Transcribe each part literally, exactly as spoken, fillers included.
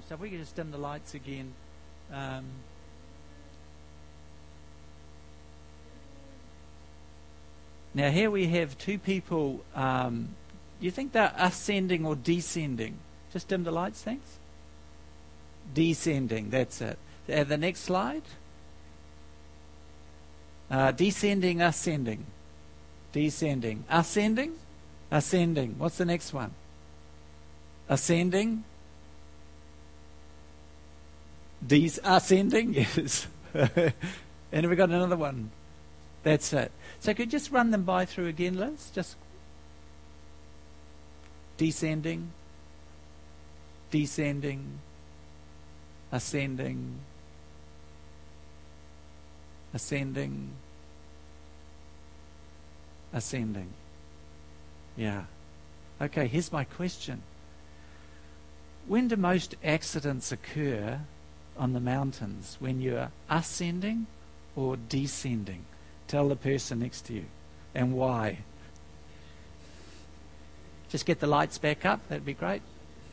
so if we could just dim the lights again. Um, now here we have two people. Um, do you think they're ascending or descending? Just dim the lights, thanks. Descending, that's it. Uh, the next slide. Uh, descending, ascending. Descending. Ascending? Ascending. What's the next one? Ascending? Des- ascending? Yes. And have we got another one? That's it. So could you just run them by through again, Liz? Just descending, descending, ascending, ascending, ascending. Yeah. Okay, here's my question. When do most accidents occur on the mountains? When you're ascending or descending? Tell the person next to you. And why? Just get the lights back up. That'd be great.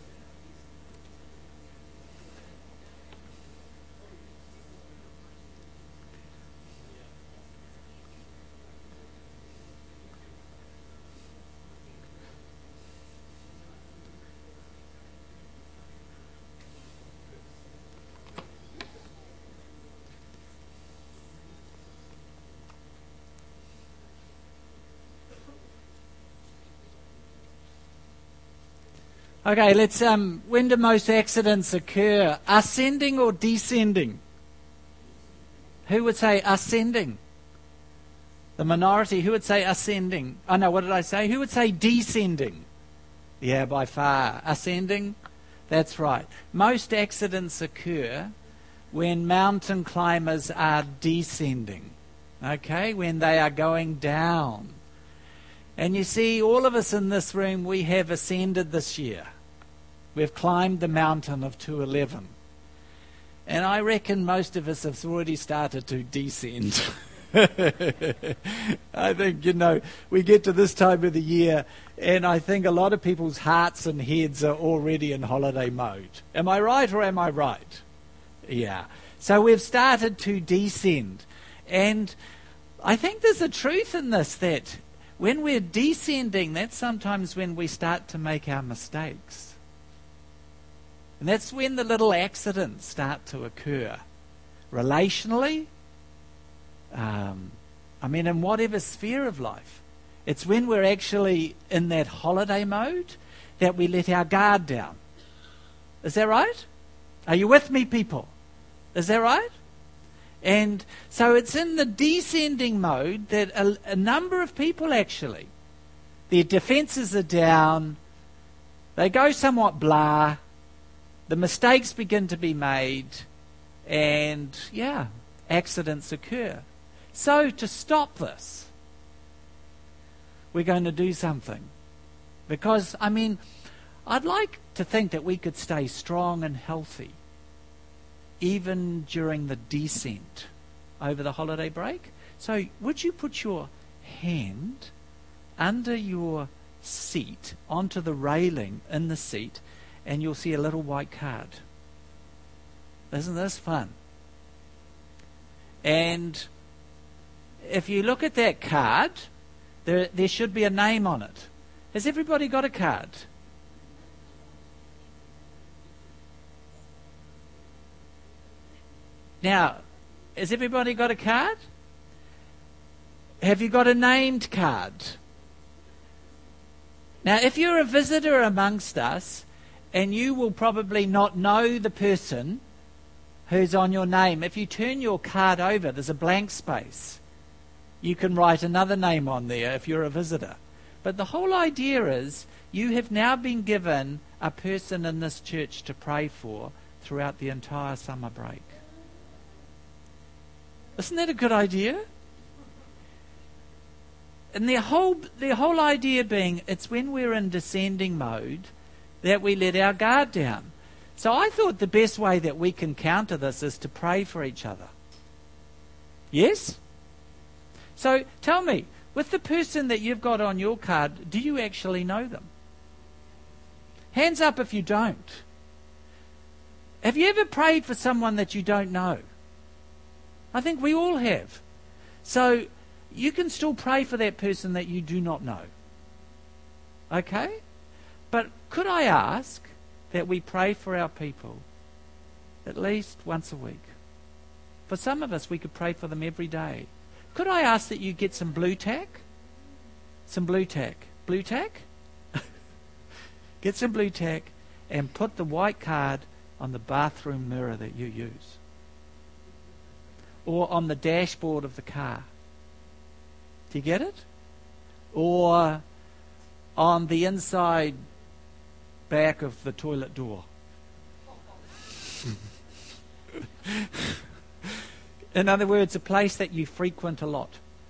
Okay, let's, um, when do most accidents occur? Ascending or descending? Who would say ascending? The minority. Who would say ascending? Oh no, what did I say? Who would say descending? Yeah, by far. Ascending? That's right. Most accidents occur when mountain climbers are descending. Okay, when they are going down. And you see, all of us in this room, we have ascended this year. We've climbed the mountain of two eleven. And I reckon most of us have already started to descend. I think, you know, we get to this time of the year, and I think a lot of people's hearts and heads are already in holiday mode. Am I right or am I right? Yeah. So we've started to descend. And I think there's a truth in this, that when we're descending, that's sometimes when we start to make our mistakes. And that's when the little accidents start to occur. Relationally, um, I mean, in whatever sphere of life. It's when we're actually in that holiday mode that we let our guard down. Is that right? Are you with me, people? Is that right? And so it's in the descending mode that a, a number of people actually, their defences are down, they go somewhat blah, the mistakes begin to be made, and yeah, accidents occur. So to stop this, we're going to do something. Because, I mean, I'd like to think that we could stay strong and healthy even during the descent over the holiday break. So would you put your hand under your seat onto the railing in the seat, and you'll see a little white card. Isn't this fun? And if you look at that card, there, there should be a name on it. Has everybody got a card? Now, has everybody got a card? Have you got a named card? Now, if you're a visitor amongst us, and you will probably not know the person who's on your name, if you turn your card over, there's a blank space. You can write another name on there if you're a visitor. But the whole idea is you have now been given a person in this church to pray for throughout the entire summer break. Isn't that a good idea? And the whole the whole idea being, it's when we're in descending mode that we let our guard down. So I thought the best way that we can counter this is to pray for each other. Yes? So tell me, with the person that you've got on your card, do you actually know them? Hands up if you don't. Have you ever prayed for someone that you don't know? I think we all have. So you can still pray for that person that you do not know. Okay? But could I ask that we pray for our people at least once a week? For some of us, we could pray for them every day. Could I ask that you get some blue tack? Some blue tack. Blue tack? Get some blue tack and put the white card on the bathroom mirror that you use. Or on the dashboard of the car. Do you get it? Or on the inside back of the toilet door. In other words, a place that you frequent a lot.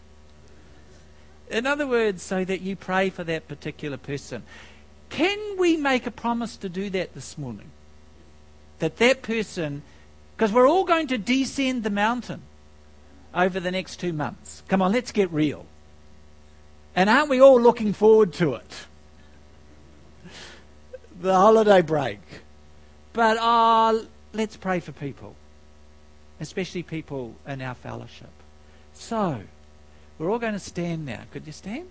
In other words, so that you pray for that particular person. Can we make a promise to do that this morning? That that person, because we're all going to descend the mountain over the next two months. Come on, let's get real. And aren't we all looking forward to it? The holiday break. But uh, let's pray for people. Especially people in our fellowship. So, we're all going to stand now. Could you stand?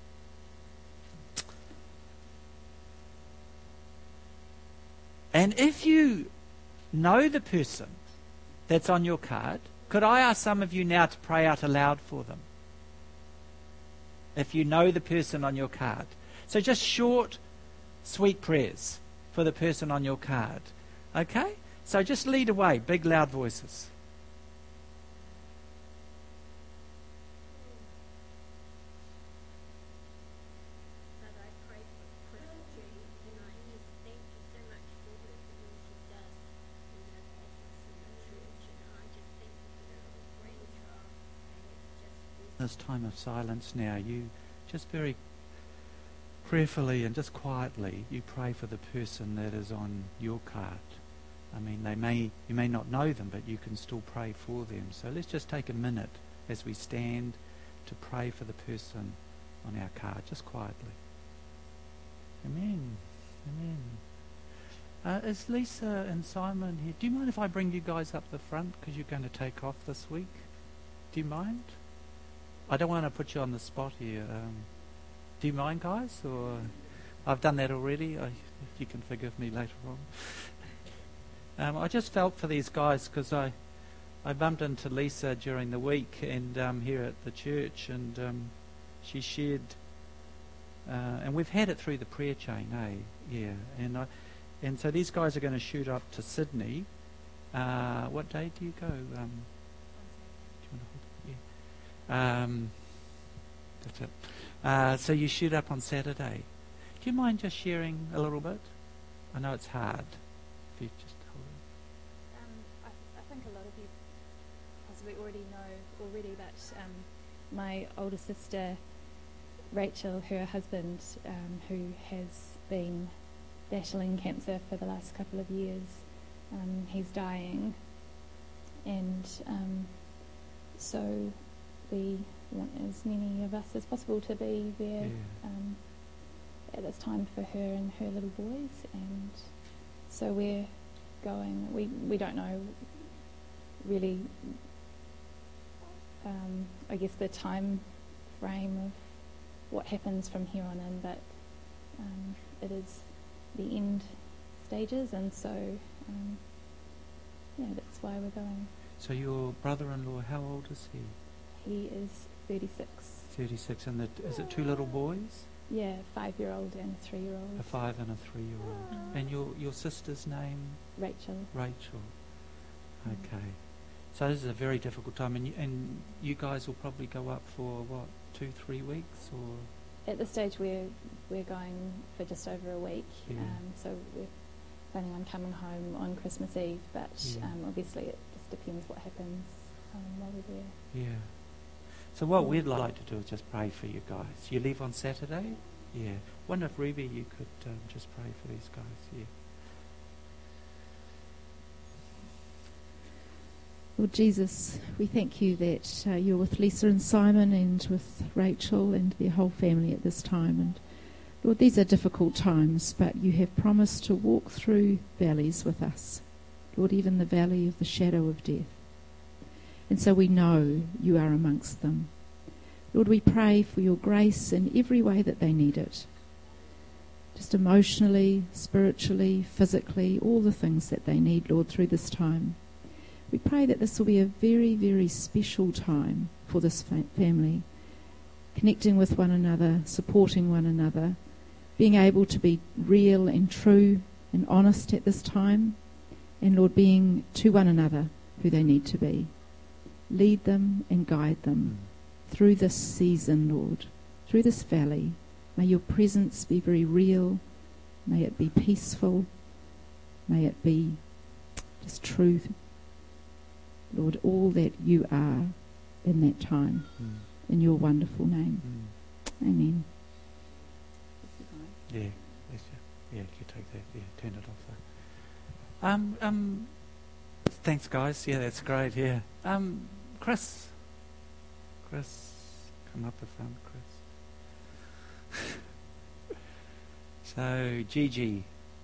And if you know the person that's on your card, could I ask some of you now to pray out aloud for them? If you know the person on your card. So just short, sweet prayers for the person on your card. Okay? So just lead away, big loud voices. This time of silence now, you just very prayerfully and just quietly, you pray for the person that is on your card. I mean, they may you may not know them, but you can still pray for them. So let's just take a minute as we stand to pray for the person on our card, just quietly. Amen. Amen. Uh, is Lisa and Simon here? Do you mind if I bring you guys up the front because you're going to take off this week? Do you mind? I don't want to put you on the spot here. Um, do you mind, guys? Or I've done that already. I, you can forgive me later on. um, I just felt for these guys because I, I bumped into Lisa during the week and um, here at the church, and um, she shared, uh, and we've had it through the prayer chain, eh? Yeah, and I, and so these guys are going to shoot up to Sydney. Uh, what day do you go? Um, do you want to hold it? Yeah. Um, that's it. Uh, so you shoot up on Saturday. Do you mind just sharing a little bit? I know it's hard. If you just hold it. Um, I, I think a lot of you possibly already know already that um, my older sister, Rachel, her husband, um, who has been battling cancer for the last couple of years, um, he's dying, and um, so we want as many of us as possible to be there Yeah. um, at this time for her and her little boys, and so we're going. We we don't know really. Um, I guess the time frame of what happens from here on in, but um, it is the end stages, and so um, yeah, that's why we're going. So your brother-in-law, how old is he? He is thirty-six. thirty-six, and the, is it two little boys? Yeah, five-year-old and a three-year-old. A five and a three-year-old. Oh. And your your sister's name? Rachel. Rachel. Okay. So this is a very difficult time, and you, and you guys will probably go up for what, two, three weeks, or? At this stage, we're we're going for just over a week. Yeah. Um, so we're planning on coming home on Christmas Eve, but Yeah. um, obviously it just depends what happens um, while we're there. Yeah. So what we'd like to do is just pray for you guys. You leave on Saturday? Yeah. Wonder if Ruby, you could um, just pray for these guys. Yeah. Lord Jesus, we thank you that uh, you're with Lisa and Simon and with Rachel and their whole family at this time. And Lord, these are difficult times, but you have promised to walk through valleys with us. Lord, even the valley of the shadow of death. And so we know you are amongst them. Lord, we pray for your grace in every way that they need it. Just emotionally, spiritually, physically, all the things that they need, Lord, through this time. We pray that this will be a very, very special time for this fa- family, connecting with one another, supporting one another, being able to be real and true and honest at this time, and Lord, being to one another who they need to be. Lead them and guide them through this season, Lord, through this valley. May your presence be very real. May it be peaceful. May it be just true. Lord, all that you are in that time, mm. in your wonderful name. Mm. Amen. Yeah, yes, yeah, you take that. Yeah, turn it off though. Um, um, thanks, guys. Yeah, that's great. Yeah. Um, Chris, Chris, come up with um, Chris. So, Gigi,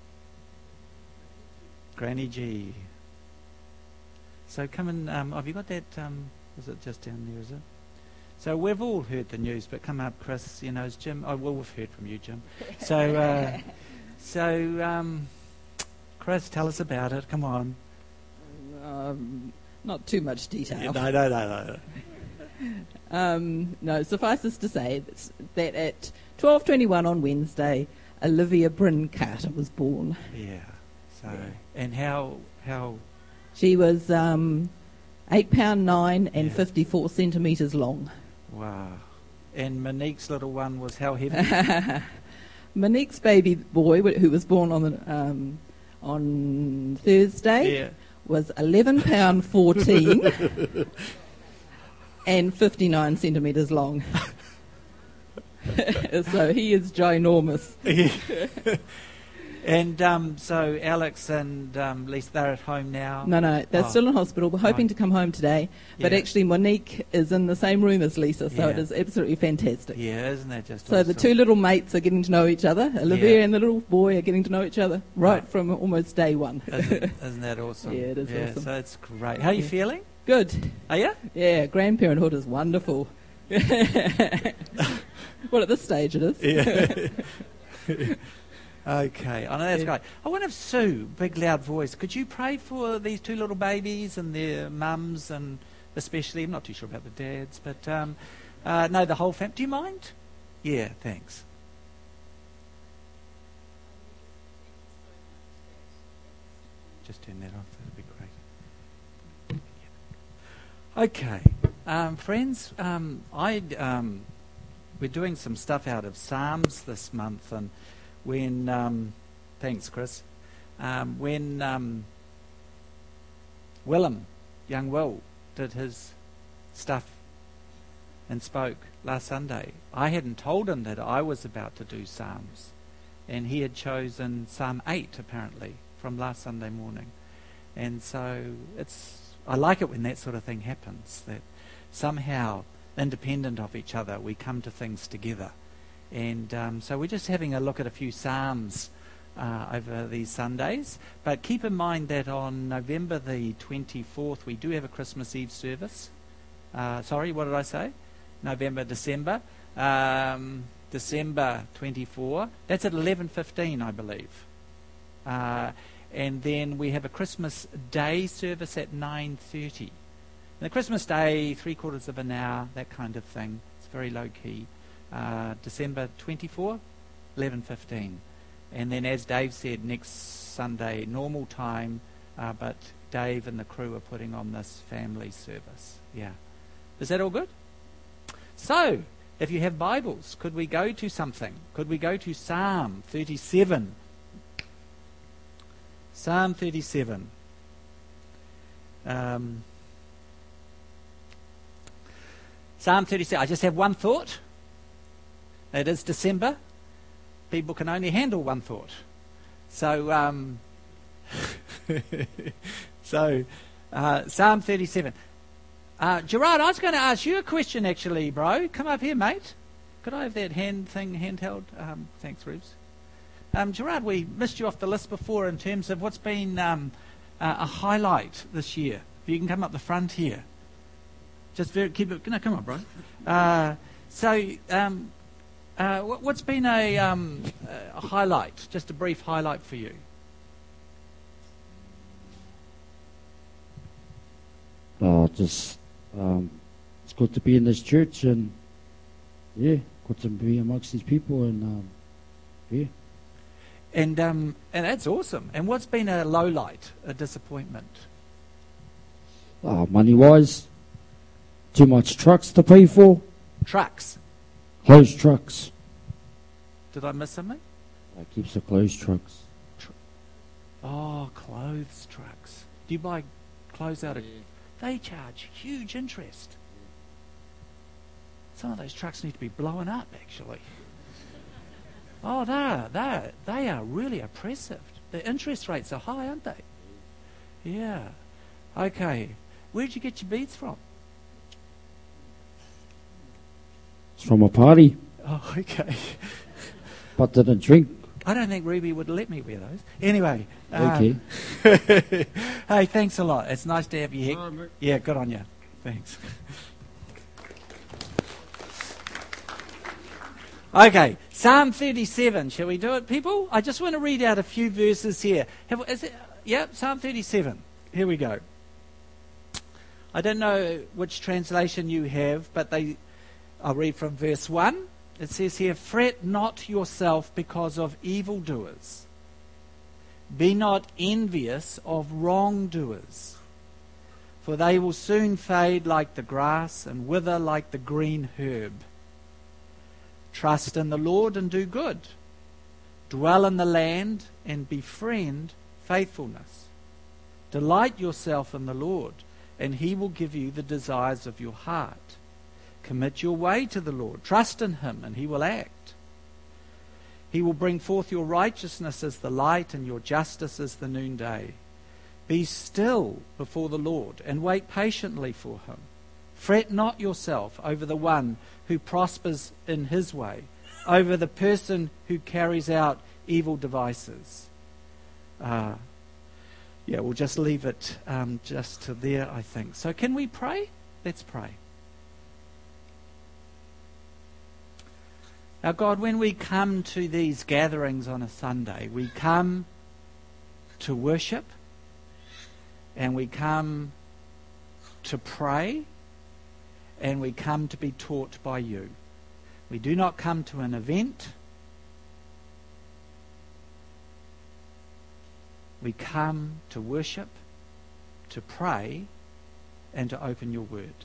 Granny G. So come and, um, have you got that, um, is it just down there, is it? So we've all heard the news, but come up, Chris, you know, is Jim, oh, well, we've heard from you, Jim. So, uh, so, um, Chris, tell us about it, come on. Um, not too much detail. No, no, no, no. um, no, suffices to say that at twelve twenty-one on Wednesday, Olivia Bryn Carter was born. Yeah, so, yeah. And how, how... She was um, eight pound nine and yeah. fifty-four centimetres long. Wow. And Monique's little one was how heavy? Monique's baby boy, who was born on the, um, on Thursday, yeah. was eleven pound fourteen and fifty-nine centimetres long. So he is ginormous. Yeah. And um, so Alex and um, Lisa, they're at home now? No, no, they're oh. still in hospital. We're hoping right. to come home today. But yeah. actually Monique is in the same room as Lisa, so yeah. it is absolutely fantastic. Yeah, isn't that just So awesome? The two little mates are getting to know each other. Olivia yeah. and the little boy are getting to know each other right, right. from almost day one. Isn't, isn't that awesome? Yeah, it is yeah, awesome. So it's great. How are you yeah. feeling? Good. Are you? Yeah, grandparenthood is wonderful. Well, at this stage it is. Yeah. Okay, I know that's yeah. great. I wonder if Sue, big loud voice, could you pray for these two little babies and their mums, and especially, I'm not too sure about the dads, but um, uh, no, the whole family. Do you mind? Yeah, thanks. Just turn that off, that'd be great. Yeah. Okay, um, friends, um, I um, we're doing some stuff out of Psalms this month, and when, um, thanks Chris, um, when um, Willem, young Will, did his stuff and spoke last Sunday, I hadn't told him that I was about to do Psalms, and he had chosen Psalm eight apparently from last Sunday morning. And so it's, I like it when that sort of thing happens, that somehow independent of each other we come to things together. And um, so we're just having a look at a few Psalms uh, over these Sundays. But keep in mind that on November the twenty-fourth, we do have a Christmas Eve service. Uh, sorry, what did I say? November, December. Um, December twenty-fourth. That's at eleven fifteen, I believe. Uh, and then we have a Christmas Day service at nine thirty. And the Christmas Day, three quarters of an hour, that kind of thing. It's very low key. Uh, December twenty-fourth, eleven fifteen. And then, as Dave said, next Sunday, normal time, uh, but Dave and the crew are putting on this family service. Yeah. Is that all good? So, if you have Bibles, could we go to something? Could we go to Psalm thirty-seven? Psalm thirty-seven. Um, Psalm thirty-seven. I just have one thought. It is December. People can only handle one thought. So, um, so uh, Psalm thirty-seven. Uh, Gerard, I was going to ask you a question, actually, bro. Come up here, mate. Could I have that hand thing handheld? Um, thanks, Rubes. Um, Gerard, we missed you off the list before in terms of what's been um, uh, a highlight this year. If you can come up the front here. Just very, keep it, no, come on, bro. Uh, so, um, uh, what, what's been a, um, a highlight, just a brief highlight for you? Oh, just, um, it's good to be in this church and, yeah, good to be amongst these people and, um, yeah. And um, and that's awesome. And what's been a low light, a disappointment? Oh, money-wise, too much trucks to pay for. Trucks. Closed trucks. Did I miss something? I keep the closed trucks. Tr- oh, clothes trucks. Do you buy clothes out of... They charge huge interest. Some of those trucks need to be blown up, actually. Oh, they are, they are, they are really oppressive. The interest rates are high, aren't they? Yeah. Okay. Where'd you get your beads from? It's from a party, Oh, okay. but didn't drink. I don't think Ruby would let me wear those. Anyway. Okay. Um, hey, thanks a lot. It's nice to have you here. Yeah, good on you. Thanks. Okay, Psalm thirty-seven. Shall we do it, people? I just want to read out a few verses here. Have, is it, yep, Psalm thirty-seven. Here we go. I don't know which translation you have, but they, I'll read from verse one. It says here, "Fret not yourself because of evildoers. Be not envious of wrongdoers, for they will soon fade like the grass and wither like the green herb. Trust in the Lord and do good. Dwell in the land and befriend faithfulness. Delight yourself in the Lord, and he will give you the desires of your heart. Commit your way to the Lord. Trust in him, and he will act. He will bring forth your righteousness as the light and your justice as the noonday. Be still before the Lord and wait patiently for him. Fret not yourself over the one who prospers in his way, over the person who carries out evil devices." Uh, yeah, we'll just leave it um, just to there, I think. So can we pray? Let's pray. Now, God, when we come to these gatherings on a Sunday, we come to worship and we come to pray and we come to be taught by you. We do not come to an event. We come to worship, to pray, and to open your word.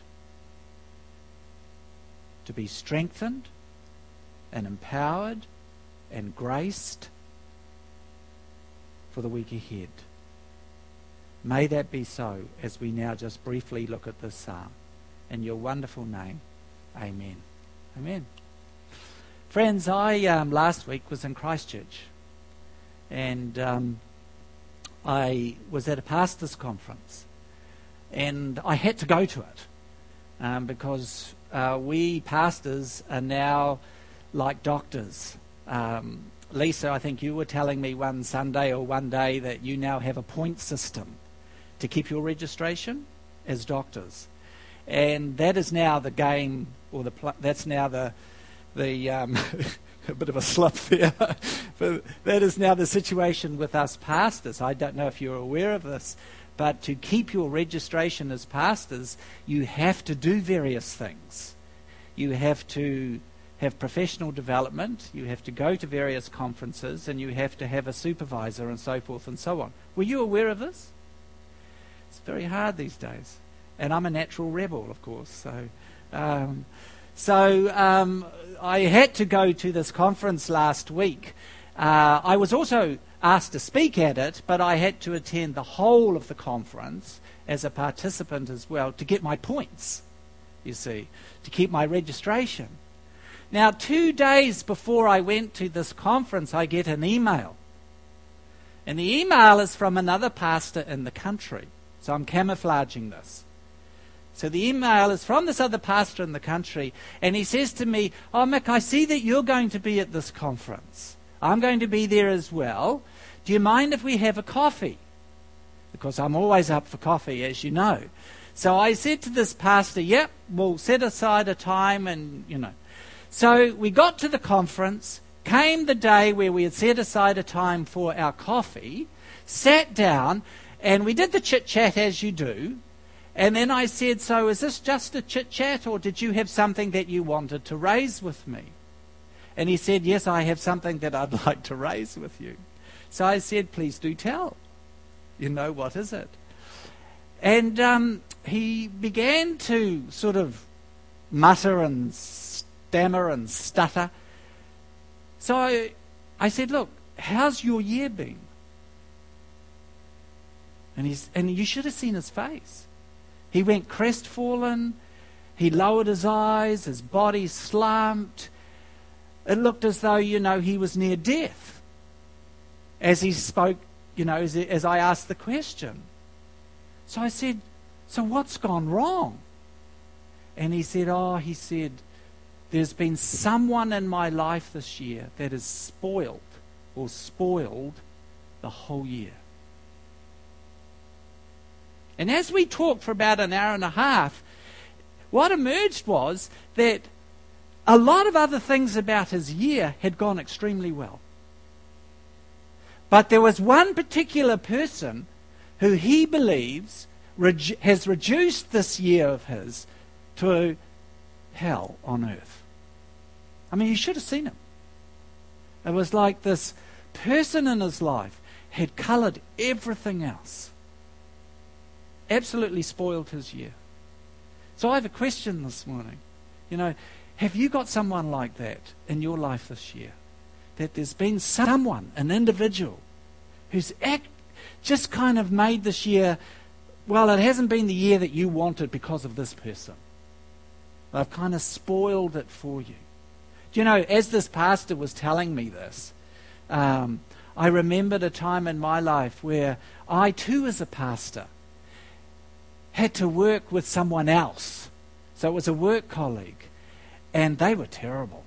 To be strengthened and empowered and graced for the week ahead. May that be so as we now just briefly look at this psalm. In your wonderful name, amen. Amen. Friends, I um, last week was in Christchurch, and um, I was at a pastors' conference, and I had to go to it um, because uh, we pastors are now like doctors. Um, Lisa, I think you were telling me one Sunday or one day that you now have a point system to keep your registration as doctors. And that is now the game, or the pl- that's now the the um, a bit of a slip there. But that is now the situation with us pastors. I don't know if you're aware of this, but to keep your registration as pastors, you have to do various things. You have to have professional development. You have to go to various conferences, and you have to have a supervisor, and so forth and so on. Were you aware of this? It's very hard these days. And I'm a natural rebel, of course. So, um, so um, I had to go to this conference last week. Uh, I was also asked to speak at it, but I had to attend the whole of the conference as a participant as well to get my points, you see, to keep my registration. Now, two days before I went to this conference, I get an email. And the email is from another pastor in the country. So I'm camouflaging this. So the email is from this other pastor in the country, and he says to me, "Oh, Mick, I see that you're going to be at this conference. I'm going to be there as well. Do you mind if we have a coffee?" because I'm always up for coffee, as you know. So I said to this pastor, yep, we'll set aside a time and, you know. So we got to the conference, came the day where we had set aside a time for our coffee, sat down, and we did the chit-chat as you do. And then I said, so is this just a chit-chat, or did you have something that you wanted to raise with me? And he said, yes, I have something that I'd like to raise with you. So I said, please do tell. You know, what is it? And um, he began to sort of mutter and stammer and stutter. So I, I said, look, how's your year been? And he's, and you should have seen his face. He went crestfallen. He lowered his eyes. His body slumped. It looked as though, you know, he was near death as he spoke, you know, as, as I asked the question. So I said, so what's gone wrong? And he said, oh, he said, there's been someone in my life this year that has spoiled or spoiled the whole year. And as we talked for about an hour and a half, what emerged was that a lot of other things about his year had gone extremely well. But there was one particular person who he believes redu- has reduced this year of his to hell on earth. I mean, you should have seen him. It was like this person in his life had coloured everything else. Absolutely spoiled his year. So I have a question this morning. You know, have you got someone like that in your life this year? That there's been someone, an individual, who's act, just kind of made this year, well, it hasn't been the year that you wanted because of this person. They've kind of spoiled it for you. Do you know, as this pastor was telling me this, um, I remembered a time in my life where I too, as a pastor, had to work with someone else. So it was a work colleague, and they were terrible.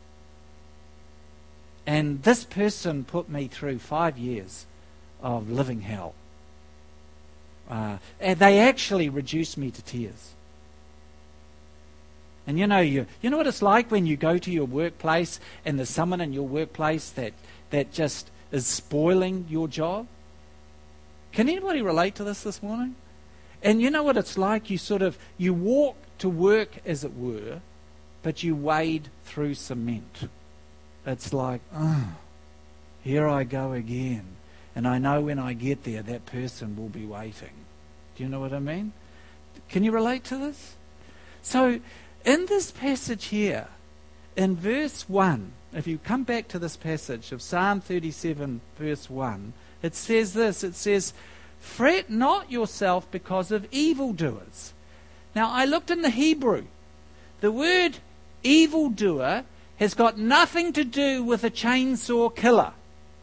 And this person put me through five years of living hell. Uh, and they actually reduced me to tears. And you know, you you know what it's like when you go to your workplace and there's someone in your workplace that, that just is spoiling your job? Can anybody relate to this this morning? And you know what it's like? You sort of, you walk to work, as it were, but you wade through cement. It's like, oh, here I go again. And I know when I get there, that person will be waiting. Do you know what I mean? Can you relate to this? So, in this passage here, in verse one, if you come back to this passage of Psalm thirty-seven, verse one, it says this, it says, fret not yourself because of evildoers. Now, I looked in the Hebrew. The word evildoer has got nothing to do with a chainsaw killer.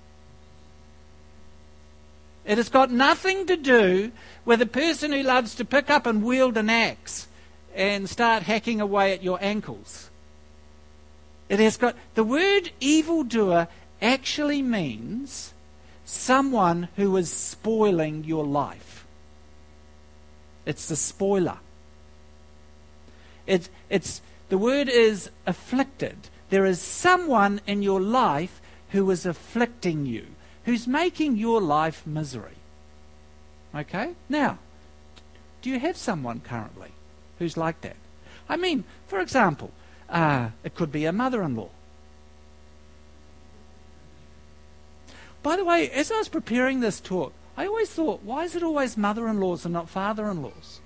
It has got nothing to do with a person who loves to pick up and wield an axe and start hacking away at your ankles. It has got, the word evildoer actually means someone who is spoiling your life. It's the spoiler. It's, it's, the word is afflicted. There is someone in your life who is afflicting you, who's making your life misery. Okay? Now, do you have someone currently who's like that? I mean, for example, uh, it could be a mother-in-law. By the way, as I was preparing this talk, I always thought, why is it always mother-in-laws and not father-in-laws?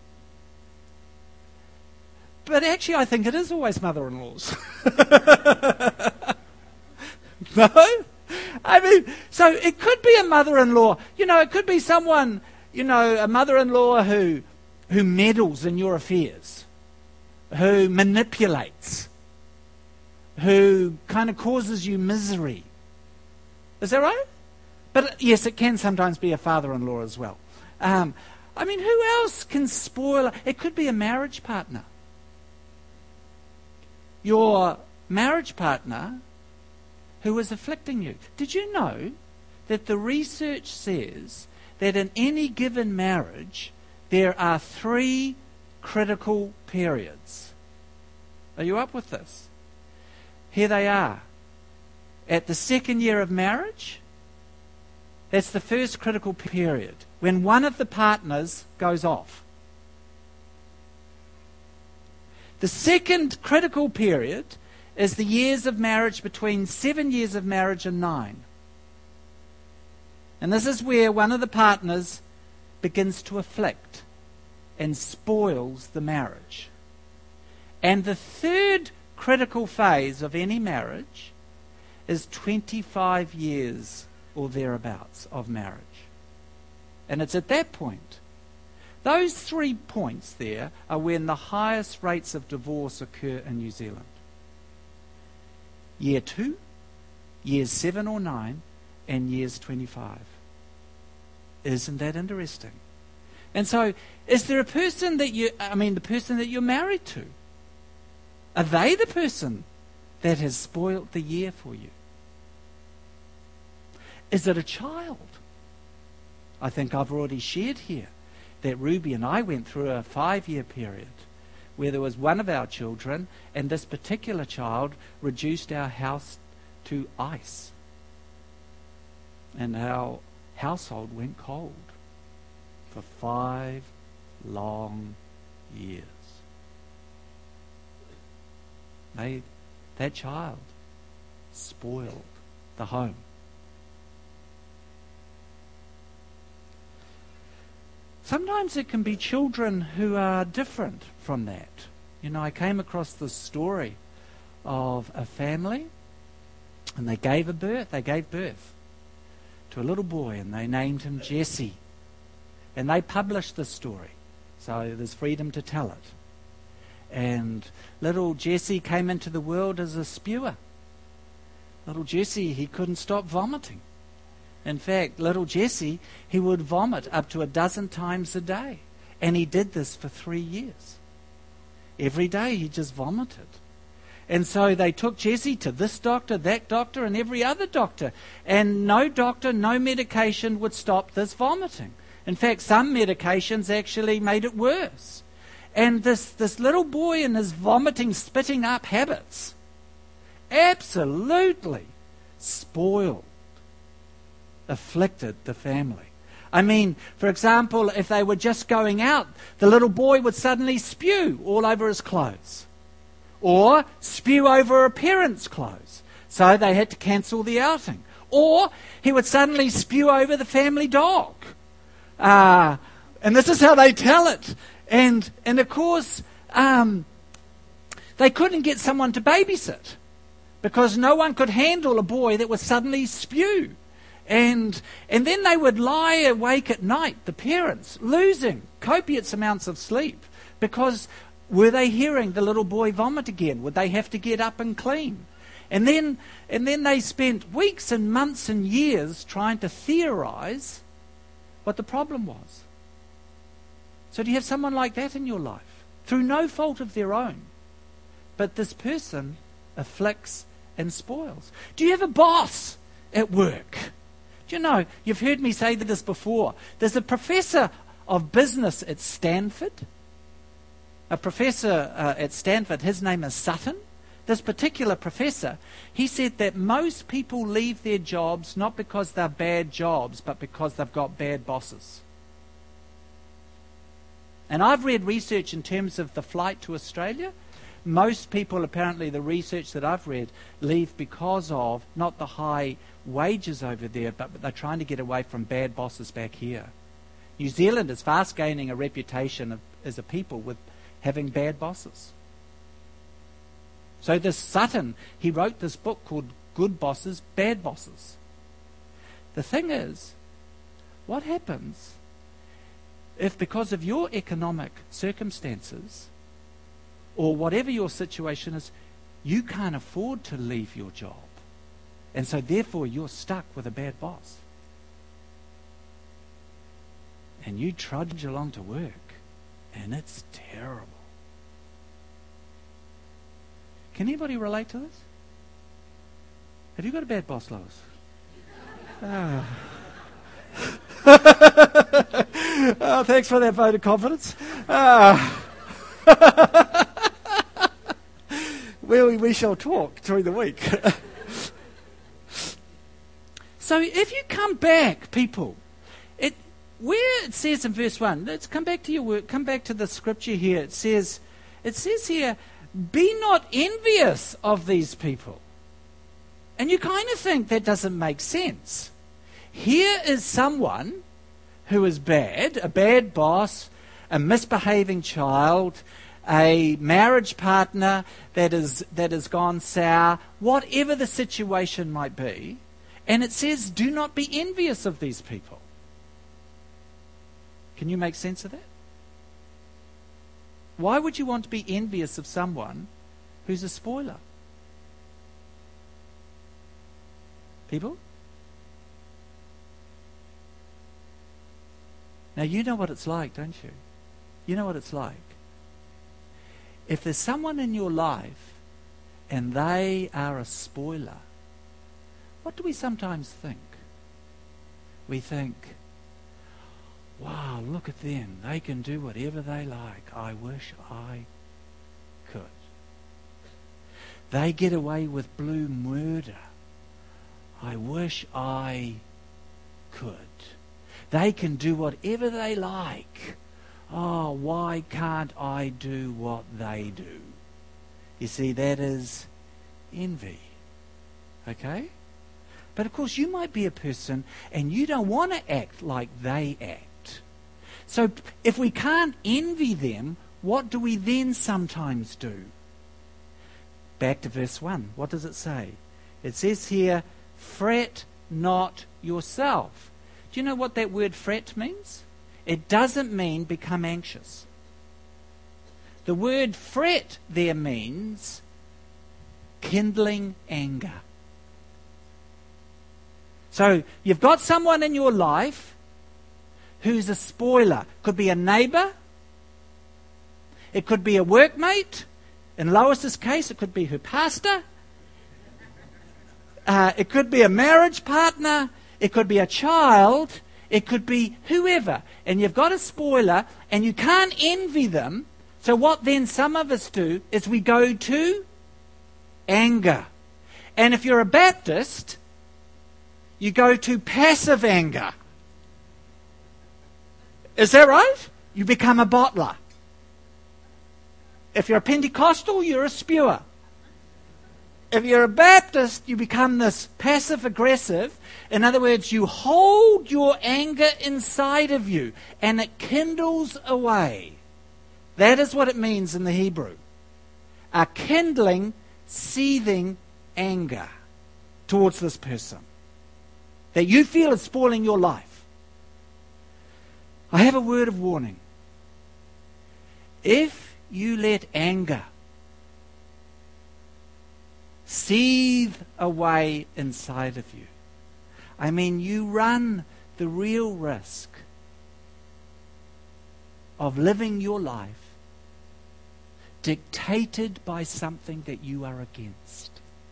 But actually, I think it is always mother-in-laws. No? I mean, so it could be a mother-in-law. You know, it could be someone, you know, a mother-in-law who, who meddles in your affairs, who manipulates, who kind of causes you misery. Is that right? But yes, it can sometimes be a father-in-law as well. Um, I mean, who else can spoil? It could be a marriage partner. Your marriage partner who is afflicting you. Did you know that the research says that in any given marriage, there are three critical periods. Are you up with this? Here they are. At the second year of marriage, that's the first critical period, when one of the partners goes off. The second critical period is the years of marriage between seven years of marriage and nine. And this is where one of the partners begins to afflict and spoils the marriage. And the third critical phase of any marriage is twenty-five years or thereabouts of marriage. And it's at that point, those three points there are when the highest rates of divorce occur in New Zealand. Year two, years seven or nine, and years twenty-five. Isn't that interesting? And so, is there a person that you, I mean, the person that you're married to, are they the person that has spoilt the year for you? Is it a child? I think I've already shared here that Ruby and I went through a five-year period where there was one of our children, and this particular child reduced our house to ice. And our household went cold for five long years. They, that child spoiled the home. Sometimes it can be children who are different from that. You know, I came across this story of a family, and they gave a birth, they gave birth to a little boy, and they named him Jesse. And they published this story, so there's freedom to tell it. And little Jesse came into the world as a spewer. Little Jesse, he couldn't stop vomiting. In fact, little Jesse, he would vomit up to a dozen times a day. And he did this for three years. Every day he just vomited. And so they took Jesse to this doctor, that doctor, and every other doctor. And no doctor, no medication would stop this vomiting. In fact, some medications actually made it worse. And this, this little boy and his vomiting, spitting up habits absolutely spoiled, afflicted the family. I mean, for example, if they were just going out, the little boy would suddenly spew all over his clothes. Or spew over a parent's clothes. So they had to cancel the outing. Or he would suddenly spew over the family dog. Uh, and this is how they tell it. And, and of course, um, they couldn't get someone to babysit because no one could handle a boy that would suddenly spew. And and then they would lie awake at night, the parents, losing copious amounts of sleep because were they hearing the little boy vomit again? Would they have to get up and clean? And then and then they spent weeks and months and years trying to theorize what the problem was. So do you have someone like that in your life? Through no fault of their own. But this person afflicts and spoils. Do you have a boss at work? Do you know, you've heard me say this before. There's a professor of business at Stanford. A professor uh, at Stanford, his name is Sutton. This particular professor, he said that most people leave their jobs not because they're bad jobs, but because they've got bad bosses. And I've read research in terms of the flight to Australia. Most people, apparently, the research that I've read, leave because of not the high wages over there, but they're trying to get away from bad bosses back here. New Zealand is fast gaining a reputation of, as a people with having bad bosses. So this Sutton, he wrote this book called Good Bosses, Bad Bosses. The thing is, what happens if because of your economic circumstances or whatever your situation is, you can't afford to leave your job? And so therefore you're stuck with a bad boss. And you trudge along to work and it's terrible. Can anybody relate to this? Have you got a bad boss, Lois? Ah. thanks for that vote of confidence. Uh, we, we shall talk during the week. So if you come back, people, it where it says in verse one, let's come back to your work, come back to the scripture here. It says, it says here, be not envious of these people. And you kind of think that doesn't make sense. Here is someone who is bad, a bad boss, a misbehaving child, a marriage partner that is that has gone sour, whatever the situation might be. And it says, do not be envious of these people. Can you make sense of that? Why would you want to be envious of someone who's a spoiler? People? Now you know what it's like, don't you? You know what it's like. If there's someone in your life and they are a spoiler, what do we sometimes think? We think, wow, look at them. They can do whatever they like. I wish I could. They get away with blue murder. I wish I could. They can do whatever they like. Oh, why can't I do what they do? You see, that is envy. Okay? But of course, you might be a person and you don't want to act like they act. So if we can't envy them, what do we then sometimes do? Back to verse one. What does it say? It says here, fret not yourself. Do you know what that word fret means? It doesn't mean become anxious. The word fret there means kindling anger. So you've got someone in your life who's a spoiler. Could be a neighbour. It could be a workmate. In Lois's case, it could be her pastor. Uh, it could be a marriage partner. It could be a child. It could be whoever. And you've got a spoiler and you can't envy them. So what then some of us do is we go to anger. And if you're a Baptist, you go to passive anger. Is that right? You become a bottler. If you're a Pentecostal, you're a spewer. If you're a Baptist, you become this passive-aggressive. In other words, you hold your anger inside of you and it kindles away. That is what it means in the Hebrew. A kindling, seething anger towards this person that you feel is spoiling your life. I have a word of warning. If you let anger seethe away inside of you, I mean, you run the real risk of living your life dictated by something that you are against.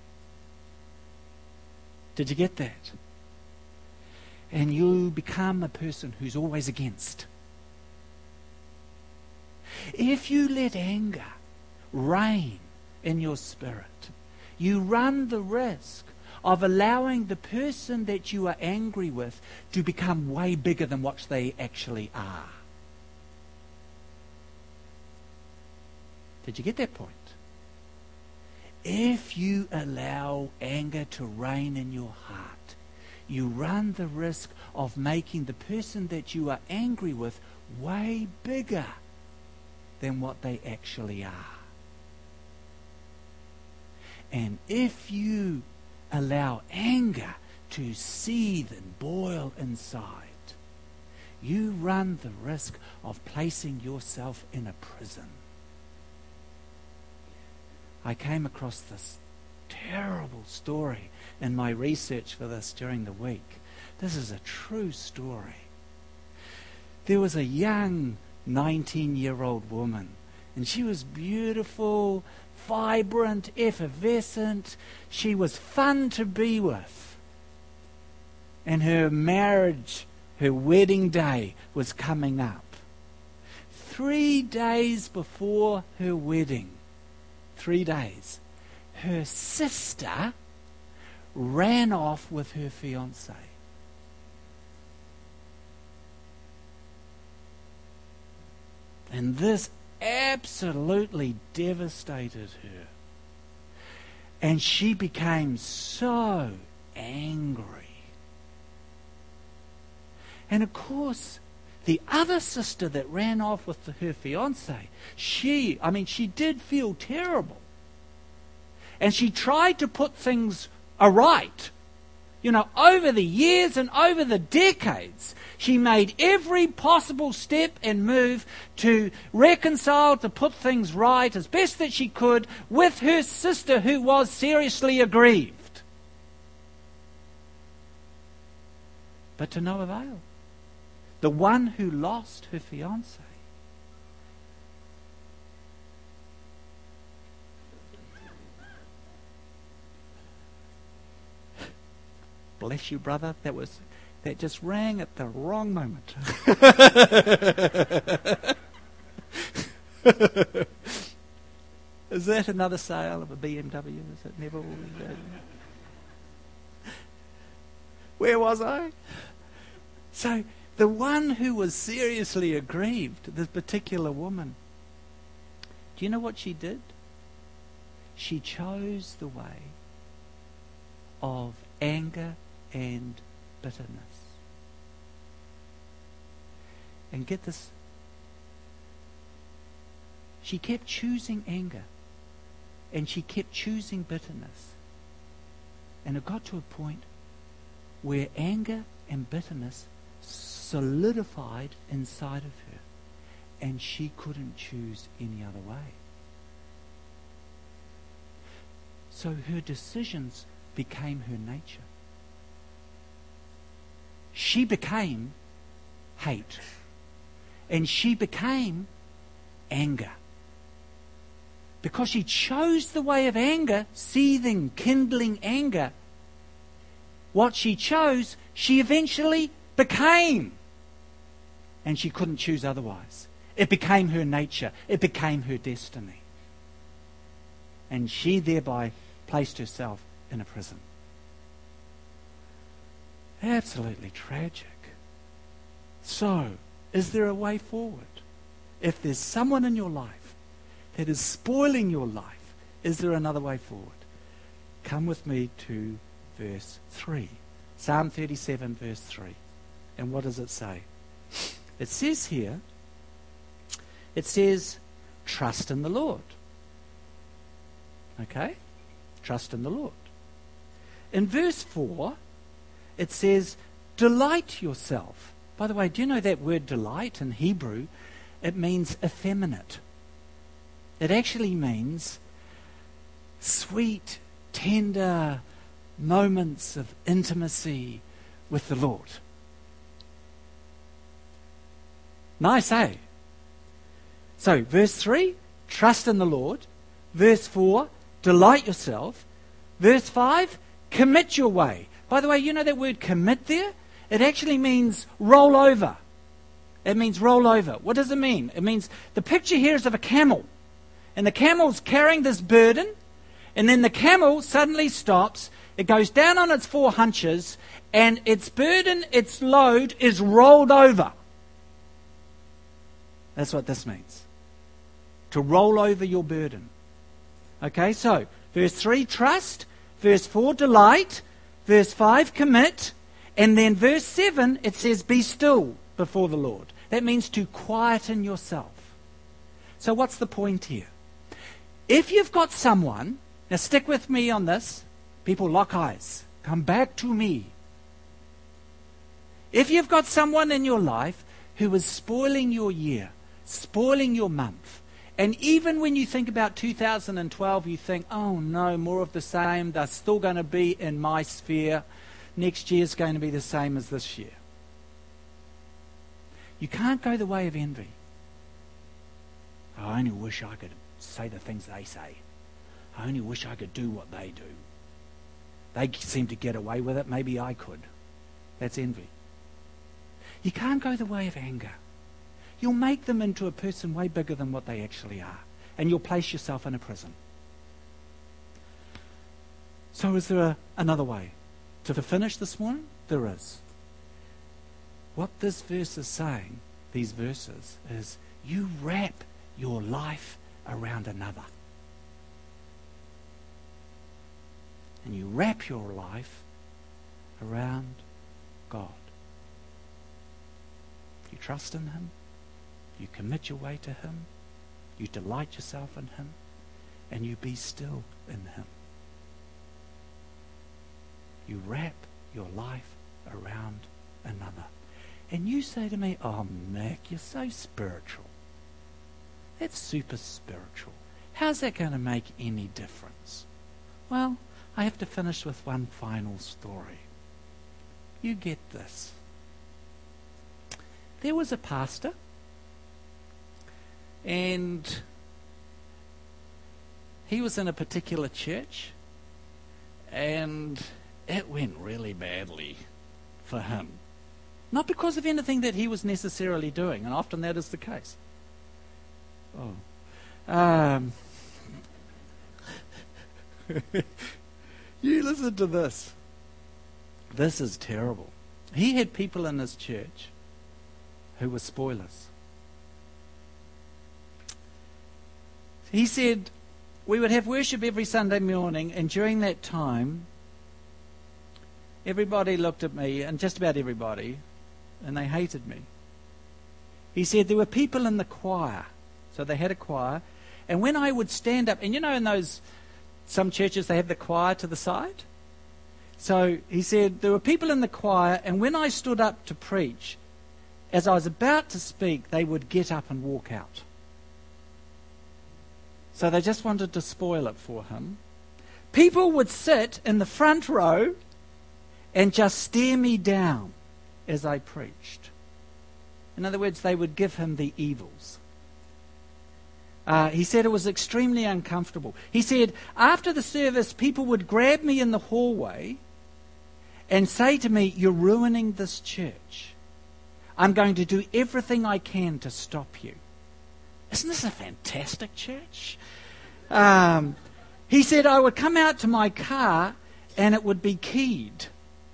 Did you get that? And you become a person who's always against. If you let anger reign in your spirit, you run the risk of allowing the person that you are angry with to become way bigger than what they actually are. Did you get that point? If you allow anger to reign in your heart, you run the risk of making the person that you are angry with way bigger than what they actually are. And if you allow anger to seethe and boil inside, you run the risk of placing yourself in a prison. I came across this terrible story in my research for this during the week. This is a true story. There was a young nineteen-year-old woman, and she was beautiful, vibrant, effervescent. She was fun to be with. And her marriage, her wedding day was coming up. three days before her wedding, three days, her sister ran off with her fiancé. And this absolutely devastated her. And she became so angry. And of course, the other sister that ran off with the, her fiancé, she, I mean, she did feel terrible. And she tried to put things aright. You know, over the years and over the decades, she made every possible step and move to reconcile, to put things right as best that she could with her sister who was seriously aggrieved. But to no avail. The one who lost her fiancé bless you, brother. That was that just rang at the wrong moment. Is that another sale of a B M W? Is it never? Where was I? So the one who was seriously aggrieved, this particular woman, do you know what she did? She chose the way of anger and bitterness. And get this, she kept choosing anger and she kept choosing bitterness. And it got to a point where anger and bitterness solidified inside of her and she couldn't choose any other way. So her decisions became her nature. She became hate. And she became anger. Because she chose the way of anger, seething, kindling anger, what she chose, she eventually became. And she couldn't choose otherwise. It became her nature. It became her destiny. And she thereby placed herself in a prison. Absolutely tragic. So, is there a way forward? If there's someone in your life that is spoiling your life, is there another way forward? Come with me to verse three. Psalm thirty-seven, verse three. And what does it say? It says here, it says, trust in the Lord. Okay? Trust in the Lord. In verse four, it says, delight yourself. By the way, do you know that word delight in Hebrew? It means effeminate. It actually means sweet, tender moments of intimacy with the Lord. Nice, eh? So, verse three, trust in the Lord. Verse four, delight yourself. Verse five, commit your way. By the way, you know that word commit there? It actually means roll over. It means roll over. What does it mean? It means the picture here is of a camel. And the camel's carrying this burden. And then the camel suddenly stops. It goes down on its four hunches. And its burden, its load is rolled over. That's what this means. To roll over your burden. Okay, so verse three, trust. Verse four, delight. Verse five, commit. And then verse seven, it says, be still before the Lord. That means to quieten yourself. So what's the point here? If you've got someone, now stick with me on this. People, lock eyes. Come back to me. If you've got someone in your life who is spoiling your year, spoiling your month, and even when you think about two thousand twelve, you think, oh no, more of the same. They're still going to be in my sphere. Next year's going to be the same as this year. You can't go the way of envy. I only wish I could say the things they say. I only wish I could do what they do. They seem to get away with it. Maybe I could. That's envy. You can't go the way of anger. you'll make them into a person way bigger than what they actually are. And you'll place yourself in a prison. So is there a, another way to finish this morning? There is. What this verse is saying, these verses, is you wrap your life around another. And you wrap your life around God. You trust in Him. You commit your way to Him. You delight yourself in Him. And you be still in Him. You wrap your life around another. And you say to me, oh, Mac, you're so spiritual. That's super spiritual. How's that going to make any difference? Well, I have to finish with one final story. You get this. There was a pastor, and he was in a particular church, and it went really badly for him. Not because of anything that he was necessarily doing, and often that is the case. Oh. Um, you listen to this. This is terrible. He had people in his church who were spoilers. He said we would have worship every Sunday morning, and during that time, everybody looked at me, and just about everybody, and they hated me. He said there were people in the choir. So they had a choir. And when I would stand up, and you know in those, some churches they have the choir to the side. So he said there were people in the choir, and when I stood up to preach, as I was about to speak, they would get up and walk out. So they just wanted to spoil it for him. People would sit in the front row and just stare me down as I preached. In other words, they would give him the evils. Uh, he said it was extremely uncomfortable. He said after the service, people would grab me in the hallway and say to me, you're ruining this church. I'm going to do everything I can to stop you. Isn't this a fantastic church? Um, he said I would come out to my car and it would be keyed.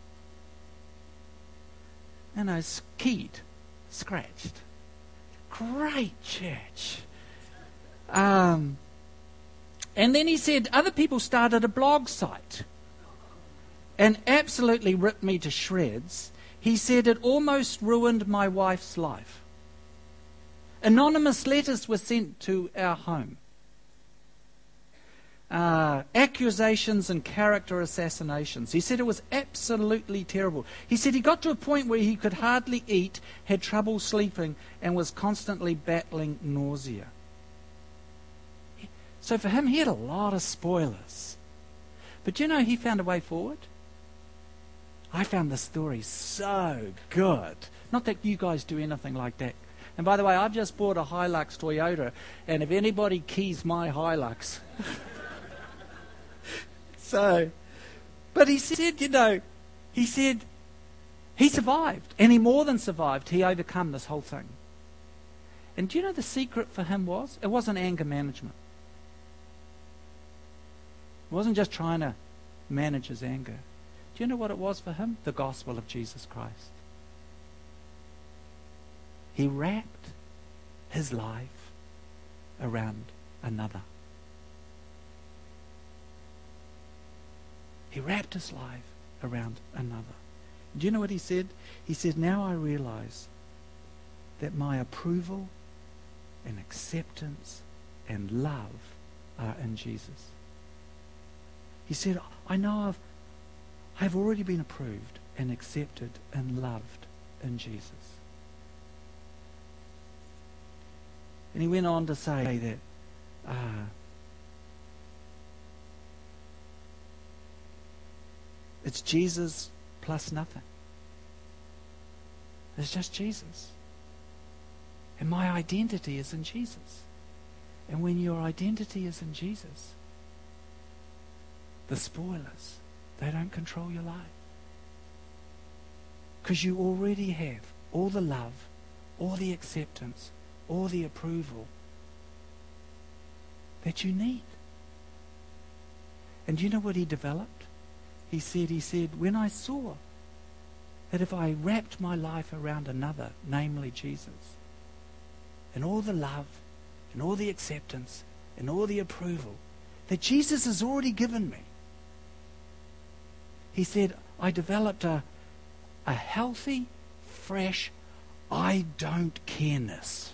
And I was keyed, scratched. Great church. Um, and then he said other people started a blog site and absolutely ripped me to shreds. He said it almost ruined my wife's life. Anonymous letters were sent to our home. Uh, accusations and character assassinations. He said it was absolutely terrible. He said he got to a point where he could hardly eat, had trouble sleeping, and was constantly battling nausea. So for him, he had a lot of spoilers. But you know, he found a way forward. I found the story so good. Not that you guys do anything like that. And by the way, I've just bought a Hilux Toyota, and if anybody keys my Hilux... so, but he said, you know, he said he survived, and he more than survived. He overcome this whole thing. And do you know the secret for him was? It wasn't anger management. It wasn't just trying to manage his anger. Do you know what it was for him? The gospel of Jesus Christ. He wrapped his life around another. He wrapped his life around another. Do you know what he said? He said, now I realize that my approval and acceptance and love are in Jesus. He said, I know I've, I've already been approved and accepted and loved in Jesus. And he went on to say that uh, it's Jesus plus nothing. It's just Jesus. And my identity is in Jesus. And when your identity is in Jesus, the spoilers, they don't control your life. Because you already have all the love, or the acceptance, or the approval that you need. And do you know what he developed? He said, he said, when I saw that if I wrapped my life around another, namely Jesus, and all the love, and all the acceptance, and all the approval that Jesus has already given me, he said, I developed a, a healthy, fresh, I don't care-ness.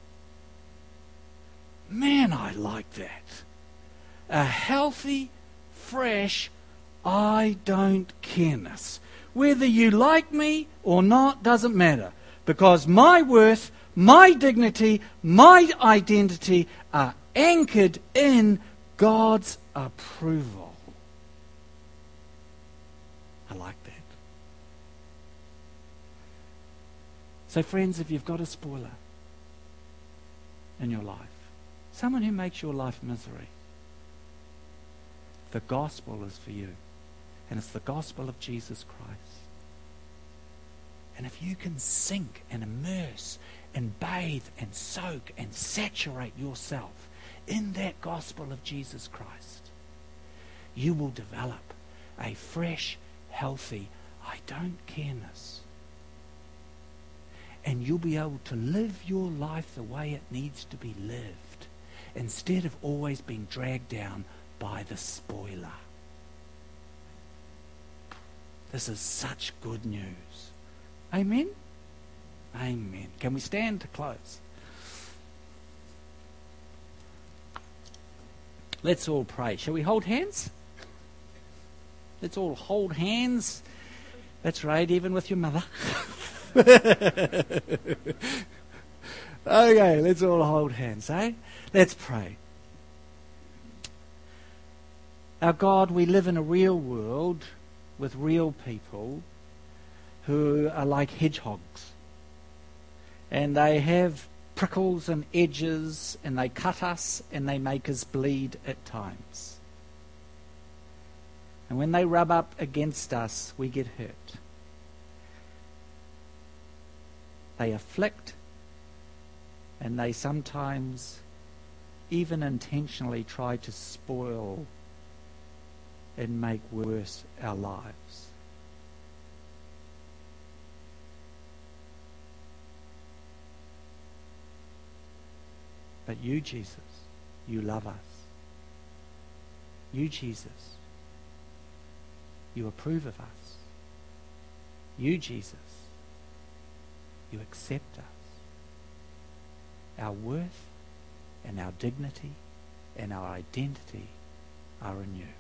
Man, I like that. A healthy, fresh, I don't care-ness. Whether you like me or not doesn't matter, because my worth, my dignity, my identity are anchored in God's approval. I like that. So friends, if you've got a spoiler in your life, someone who makes your life misery, the gospel is for you. And it's the gospel of Jesus Christ. And if you can sink and immerse and bathe and soak and saturate yourself in that gospel of Jesus Christ, you will develop a fresh, healthy, I don't care-ness. And you'll be able to live your life the way it needs to be lived, instead of always being dragged down by the spoiler. This is such good news. Amen? Amen. Can we stand to close? Let's all pray. Shall we hold hands? Let's all hold hands. That's right, even with your mother. Okay, let's all hold hands, eh? Let's pray. Our God, we live in a real world with real people who are like hedgehogs. And they have prickles and edges, and they cut us and they make us bleed at times. And when they rub up against us, we get hurt. They afflict, and they sometimes even intentionally try to spoil and make worse our lives. But you, Jesus, you love us. You, Jesus, you approve of us. You, Jesus, you accept us. Our worth and our dignity and our identity are in you.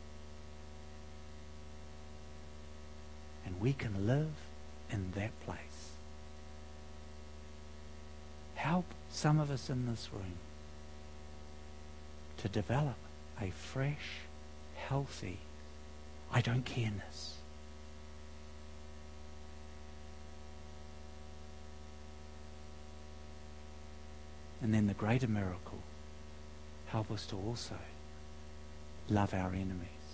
And we can live in that place. Help some of us in this room to develop a fresh, healthy, I don't care-ness. And then the greater miracle, help us to also love our enemies.